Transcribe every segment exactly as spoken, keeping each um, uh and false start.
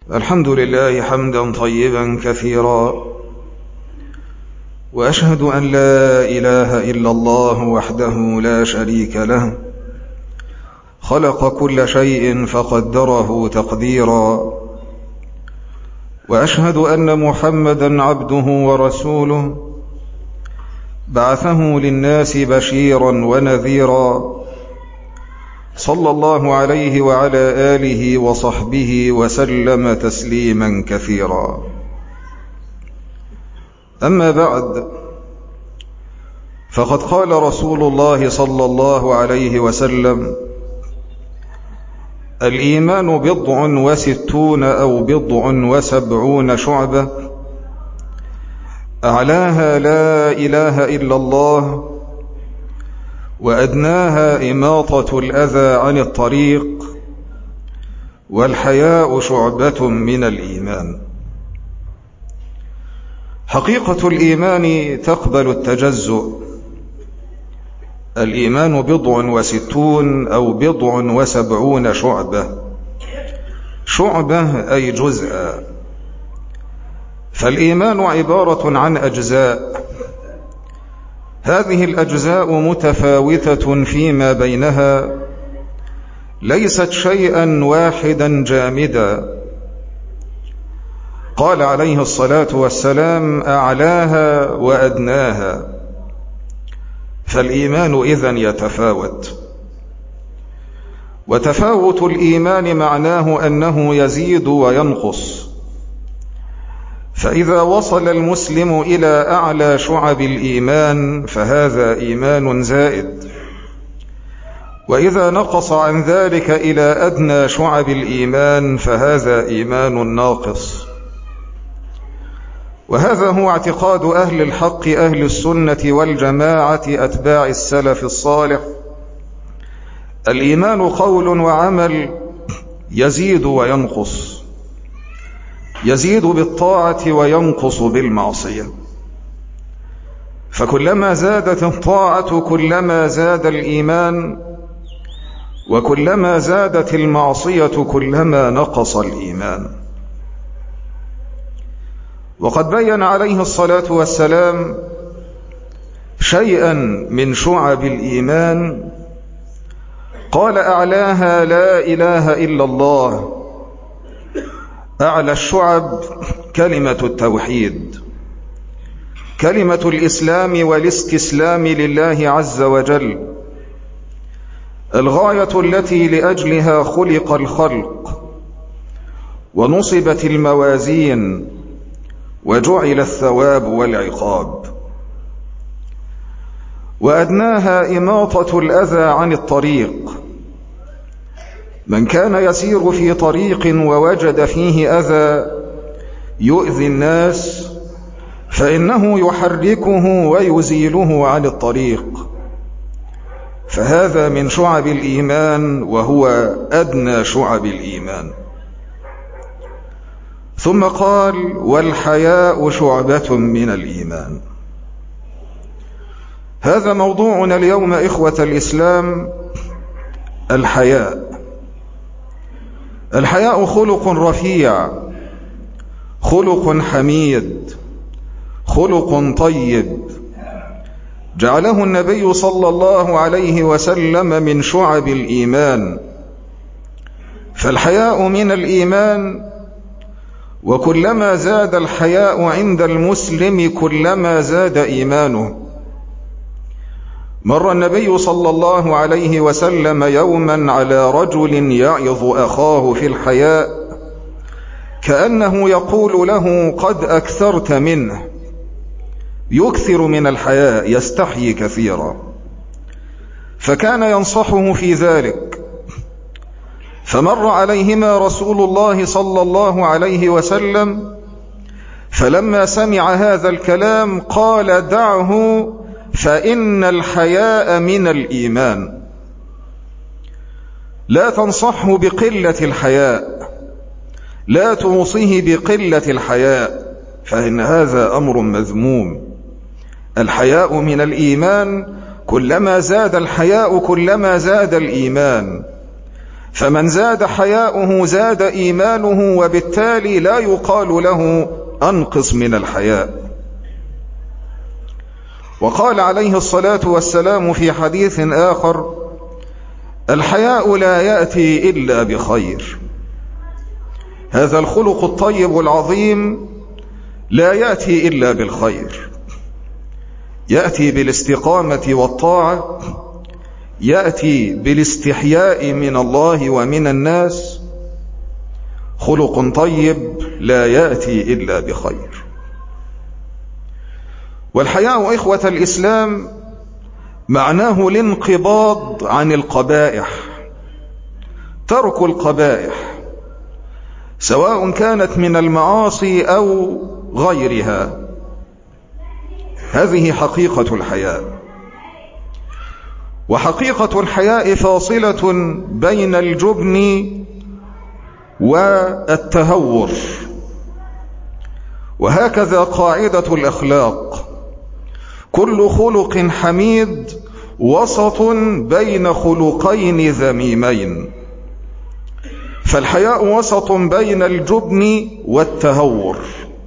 الحمد لله حمدا طيبا كثيرا، وأشهد أن لا إله إلا الله وحده لا شريك له، خلق كل شيء فقدره تقديرا، وأشهد أن محمدا عبده ورسوله، بعثه للناس بشيرا ونذيرا، صلى الله عليه وعلى آله وصحبه وسلم تسليما كثيرا. أما بعد، فقد قال رسول الله صلى الله عليه وسلم: الإيمان بضع وستون أو بضع وسبعون شعبة، أعلاها لا إله إلا الله، وأدناها إماطة الأذى عن الطريق، والحياء شعبة من الإيمان. حقيقة الإيمان تقبل التجزؤ. الإيمان بضع وستون أو بضع وسبعون شعبة. شعبة أي جزءا، فالإيمان عبارة عن أجزاء، هذه الأجزاء متفاوتة فيما بينها، ليست شيئا واحدا جامدا. قال عليه الصلاة والسلام: أعلاها وأدناها. فالإيمان إذن يتفاوت، وتفاوت الإيمان معناه أنه يزيد وينقص. فإذا وصل المسلم إلى أعلى شعب الإيمان فهذا إيمان زائد، وإذا نقص عن ذلك إلى أدنى شعب الإيمان فهذا إيمان ناقص. وهذا هو اعتقاد أهل الحق، أهل السنة والجماعة، أتباع السلف الصالح. الإيمان قول وعمل، يزيد وينقص، يزيد بالطاعة وينقص بالمعصية. فكلما زادت الطاعة كلما زاد الإيمان، وكلما زادت المعصية كلما نقص الإيمان. وقد بين عليه الصلاة والسلام شيئا من شعب الإيمان، قال: أعلاها لا إله إلا الله. أعلى الشعب كلمة التوحيد، كلمة الإسلام والاستسلام لله عز وجل، الغاية التي لأجلها خلق الخلق، ونصبت الموازين، وجعل الثواب والعقاب. وأدناها إماطة الأذى عن الطريق. من كان يسير في طريق ووجد فيه أذى يؤذي الناس فإنه يحركه ويزيله عن الطريق، فهذا من شعب الإيمان، وهو أدنى شعب الإيمان. ثم قال: والحياء شعبة من الإيمان. هذا موضوعنا اليوم إخوة الإسلام، الحياء. الحياء خلق رفيع، خلق حميد، خلق طيب، جعله النبي صلى الله عليه وسلم من شعب الإيمان. فالحياء من الإيمان، وكلما زاد الحياء عند المسلم كلما زاد إيمانه. مر النبي صلى الله عليه وسلم يوما على رجل يعظ أخاه في الحياء، كأنه يقول له: قد أكثرت منه. يكثر من الحياء، يستحيي كثيرا. فكان ينصحه في ذلك. فمر عليهما رسول الله صلى الله عليه وسلم، فلما سمع هذا الكلام قال: دعه، فإن الحياء من الإيمان. لا تنصحه بقلة الحياء، لا توصيه بقلة الحياء، فإن هذا أمر مذموم. الحياء من الإيمان، كلما زاد الحياء كلما زاد الإيمان. فمن زاد حياؤه زاد إيمانه، وبالتالي لا يقال له أنقص من الحياء. وقال عليه الصلاة والسلام في حديث آخر: الحياء لا يأتي إلا بخير. هذا الخلق الطيب العظيم لا يأتي إلا بالخير، يأتي بالاستقامة والطاعة، يأتي بالاستحياء من الله ومن الناس. خلق طيب لا يأتي إلا بخير. والحياء إخوة الإسلام معناه الانقباض عن القبائح، ترك القبائح سواء كانت من المعاصي أو غيرها. هذه حقيقة الحياء. وحقيقة الحياء فاصلة بين الجبن والتهور. وهكذا قاعدة الأخلاق: كل خلق حميد وسط بين خلقين ذميمين. فالحياء وسط بين الجبن والتهور.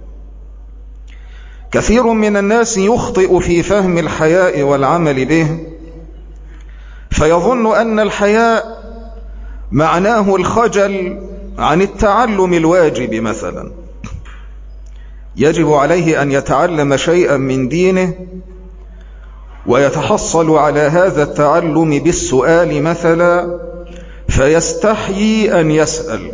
كثير من الناس يخطئ في فهم الحياء والعمل به، فيظن أن الحياء معناه الخجل عن التعلم الواجب مثلا. يجب عليه أن يتعلم شيئا من دينه، ويتحصل على هذا التعلم بالسؤال مثلا، فيستحيي أن يسأل.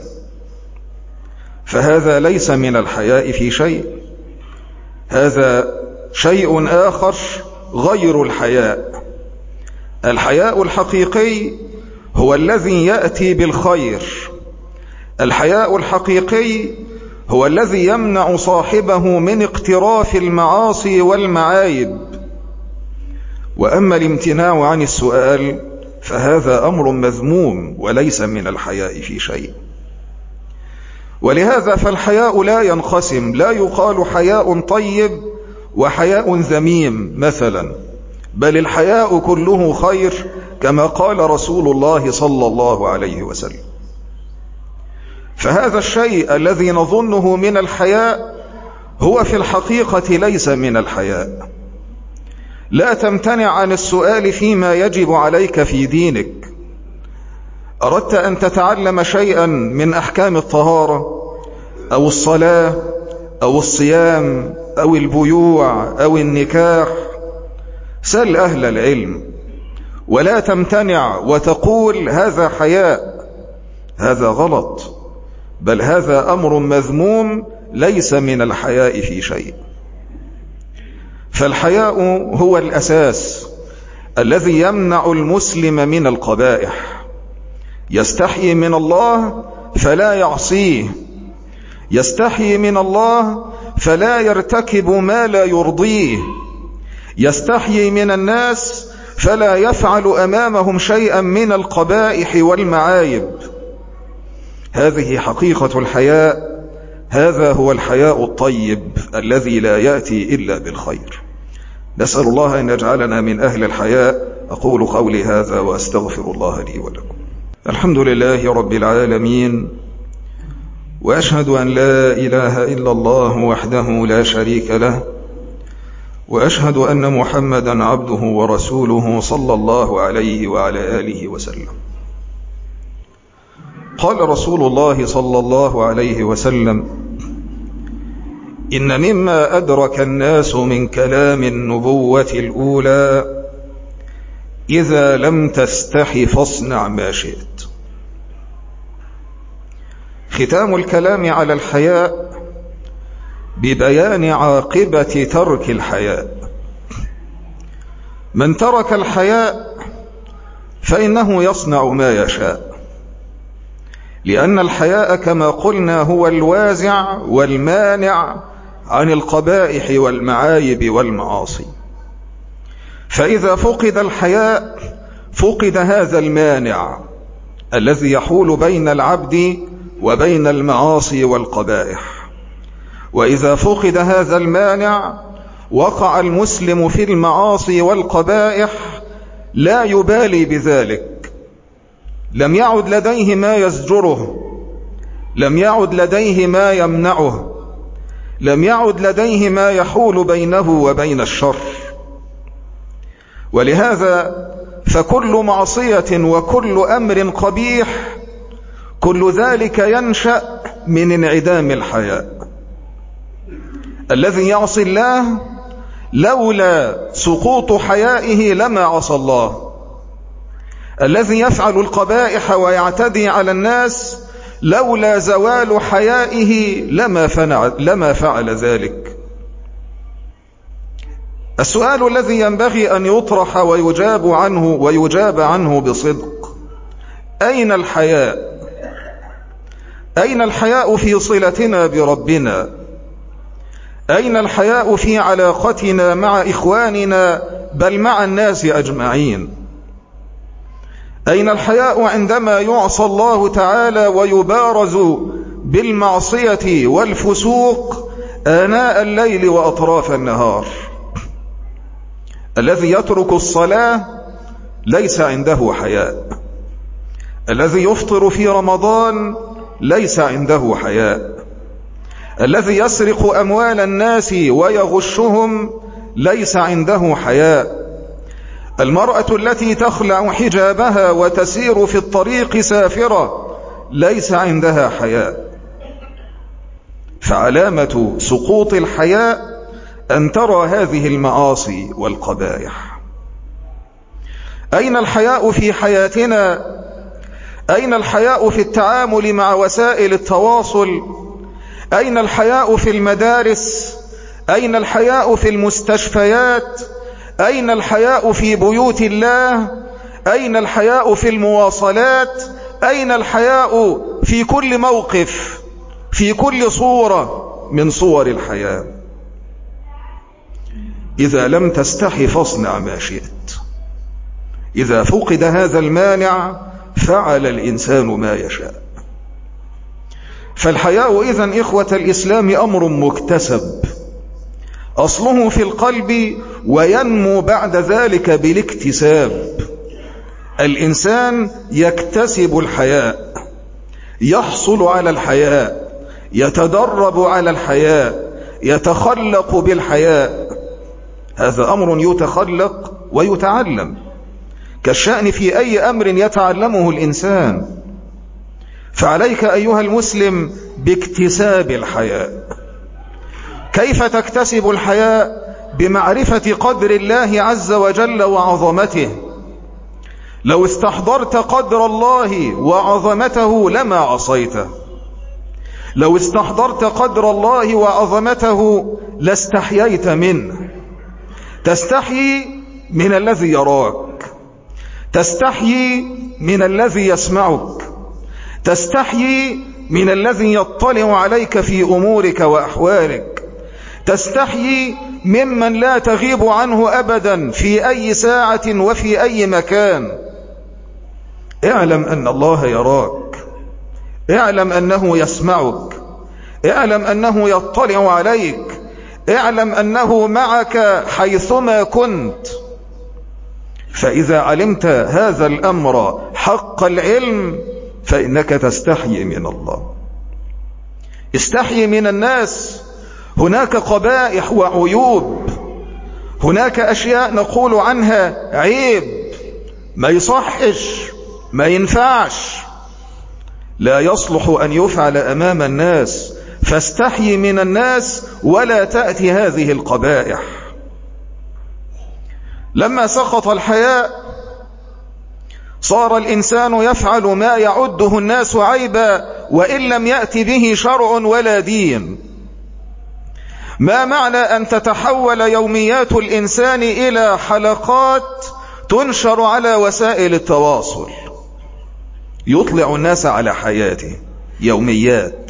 فهذا ليس من الحياء في شيء، هذا شيء آخر غير الحياء. الحياء الحقيقي هو الذي يأتي بالخير. الحياء الحقيقي هو الذي يمنع صاحبه من اقتراف المعاصي والمعايب. وأما الامتناع عن السؤال فهذا أمر مذموم وليس من الحياء في شيء. ولهذا فالحياء لا ينقسم، لا يقال حياء طيب وحياء ذميم مثلا، بل الحياء كله خير كما قال رسول الله صلى الله عليه وسلم. فهذا الشيء الذي نظنه من الحياء هو في الحقيقة ليس من الحياء. لا تمتنع عن السؤال فيما يجب عليك في دينك. أردت أن تتعلم شيئا من أحكام الطهارة أو الصلاة أو الصيام أو البيوع أو النكاح، سل أهل العلم، ولا تمتنع وتقول هذا حياء. هذا غلط، بل هذا أمر مذموم ليس من الحياء في شيء. فالحياء هو الأساس الذي يمنع المسلم من القبائح. يستحيي من الله فلا يعصيه، يستحيي من الله فلا يرتكب ما لا يرضيه، يستحيي من الناس فلا يفعل أمامهم شيئا من القبائح والمعايب. هذه حقيقة الحياء. هذا هو الحياء الطيب الذي لا يأتي إلا بالخير. نسأل الله أن يجعلنا من أهل الحياء. أقول قولي هذا وأستغفر الله لي ولكم. الحمد لله رب العالمين، وأشهد أن لا إله إلا الله وحده لا شريك له، وأشهد أن محمدا عبده ورسوله صلى الله عليه وعلى آله وسلم. قال رسول الله صلى الله عليه وسلم: إن مما أدرك الناس من كلام النبوة الأولى: إذا لم تستح فاصنع ما شئت. ختام الكلام على الحياء ببيان عاقبة ترك الحياء. من ترك الحياء فإنه يصنع ما يشاء، لأن الحياء كما قلنا هو الوازع والمانع عن القبائح والمعايب والمعاصي. فإذا فقد الحياء فقد هذا المانع الذي يحول بين العبد وبين المعاصي والقبائح. وإذا فقد هذا المانع وقع المسلم في المعاصي والقبائح لا يبالي بذلك، لم يعد لديه ما يزجره، لم يعد لديه ما يمنعه، لم يعد لديه ما يحول بينه وبين الشر. ولهذا فكل معصية وكل أمر قبيح كل ذلك ينشأ من انعدام الحياء. الذي يعصي الله لولا سقوط حيائه لما عصى الله. الذي يفعل القبائح ويعتدي على الناس لولا زوال حيائه لما فعل, لما فعل ذلك. السؤال الذي ينبغي أن يطرح ويجاب عنه ويجاب عنه بصدق: أين الحياء؟ أين الحياء في صلتنا بربنا؟ أين الحياء في علاقتنا مع إخواننا بل مع الناس أجمعين؟ أين الحياء عندما يعصى الله تعالى ويبارز بالمعصية والفسوق آناء الليل وأطراف النهار؟ الذي يترك الصلاة ليس عنده حياء. الذي يفطر في رمضان ليس عنده حياء. الذي يسرق أموال الناس ويغشهم ليس عنده حياء. المرأة التي تخلع حجابها وتسير في الطريق سافرة ليس عندها حياء. فعلامة سقوط الحياء أن ترى هذه المعاصي والقبائح. أين الحياء في حياتنا؟ أين الحياء في التعامل مع وسائل التواصل؟ أين الحياء في المدارس؟ أين الحياء في المستشفيات؟ أين الحياء في بيوت الله؟ أين الحياء في المواصلات؟ أين الحياء في كل موقف، في كل صورة من صور الحياة؟ إذا لم تستحي فاصنع ما شئت. إذا فقد هذا المانع فعل الإنسان ما يشاء. فالحياء إذن إخوة الإسلام أمر مكتسب، أصله في القلب وينمو بعد ذلك بالاكتساب. الإنسان يكتسب الحياء، يحصل على الحياء، يتدرب على الحياء، يتخلق بالحياء. هذا أمر يتخلق ويتعلم، كالشأن في أي أمر يتعلمه الإنسان. فعليك أيها المسلم باكتساب الحياء. كيف تكتسب الحياء؟ بمعرفة قدر الله عز وجل وعظمته. لو استحضرت قدر الله وعظمته لما عصيته. لو استحضرت قدر الله وعظمته لاستحييت منه. تستحيي من الذي يراك، تستحيي من الذي يسمعك، تستحيي من الذي يطلع عليك في أمورك وأحوالك، تستحيي ممن لا تغيب عنه أبدا في أي ساعة وفي أي مكان. اعلم أن الله يراك، اعلم أنه يسمعك، اعلم أنه يطلع عليك، اعلم أنه معك حيثما كنت. فإذا علمت هذا الأمر حق العلم فإنك تستحيي من الله. استحيي من الناس. هناك قبائح وعيوب، هناك أشياء نقول عنها عيب، ما يصحش، ما ينفعش، لا يصلح أن يفعل أمام الناس. فاستحيي من الناس ولا تأتي هذه القبائح. لما سقط الحياء صار الإنسان يفعل ما يعده الناس عيبا وإن لم يأتي به شرع ولا دين. ما معنى أن تتحول يوميات الإنسان إلى حلقات تنشر على وسائل التواصل، يطلع الناس على حياته، يوميات.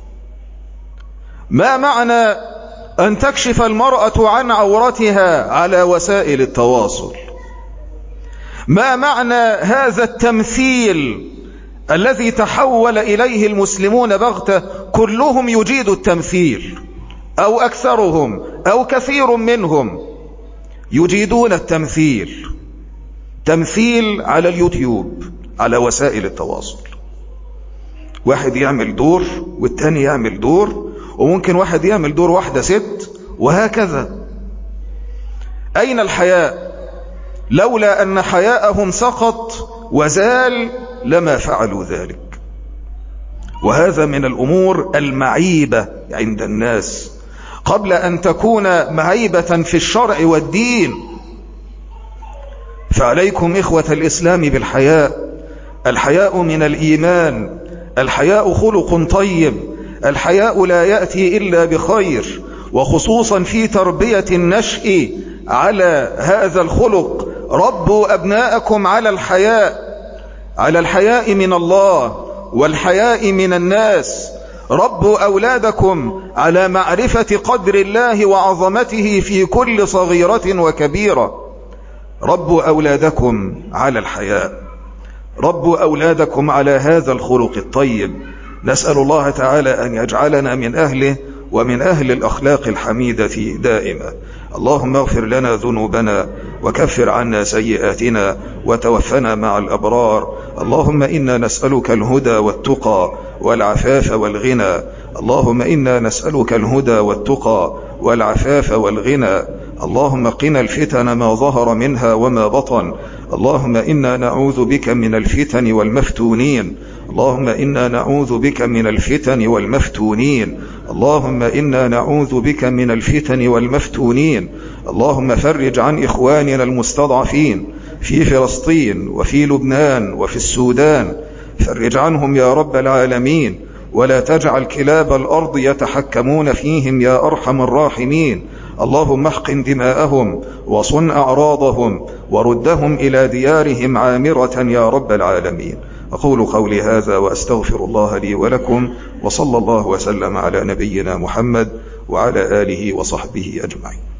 ما معنى أن تكشف المرأة عن عورتها على وسائل التواصل؟ ما معنى هذا التمثيل الذي تحول إليه المسلمون بغتة؟ كلهم يجيد التمثيل، أو أكثرهم أو كثير منهم يجيدون التمثيل. تمثيل على اليوتيوب، على وسائل التواصل. واحد يعمل دور والتاني يعمل دور، وممكن واحد يعمل دور واحدة ست، وهكذا. أين الحياء؟ لولا أن حياءهم سقط وزال لما فعلوا ذلك. وهذا من الأمور المعيبة عند الناس قبل أن تكون معيبة في الشرع والدين. فعليكم إخوة الإسلام بالحياء. الحياء من الإيمان، الحياء خلق طيب، الحياء لا يأتي إلا بخير، وخصوصا في تربية النشء على هذا الخلق. ربوا أبناءكم على الحياء، على الحياء من الله والحياء من الناس. ربوا أولادكم على معرفة قدر الله وعظمته في كل صغيرة وكبيرة. ربوا أولادكم على الحياء، ربوا أولادكم على هذا الخلق الطيب. نسأل الله تعالى أن يجعلنا من أهله ومن أهل الأخلاق الحميدة دائما. اللهم اغفر لنا ذنوبنا وكفر عنا سيئاتنا وتوفنا مع الأبرار. اللهم إنا نسألك الهدى والتقى والعفاف والغنى. اللهم إنا نسألك الهدى والتقى والعفاف والغنى. اللهم قنا الفتن ما ظهر منها وما بطن. اللهم إنا نعوذ بك من الفتن والمفتونين. اللهم إنا نعوذ بك من الفتن والمفتونين. اللهم إنا نعوذ بك من الفتن والمفتونين. اللهم فرج عن إخواننا المستضعفين في فلسطين وفي لبنان وفي السودان، فرج عنهم يا رب العالمين، ولا تجعل كلاب الأرض يتحكمون فيهم يا أرحم الراحمين. اللهم احقن دماءهم وصن أعراضهم وردهم إلى ديارهم عامرة يا رب العالمين. أقول قولي هذا وأستغفر الله لي ولكم، وصلى الله وسلم على نبينا محمد وعلى آله وصحبه أجمعين.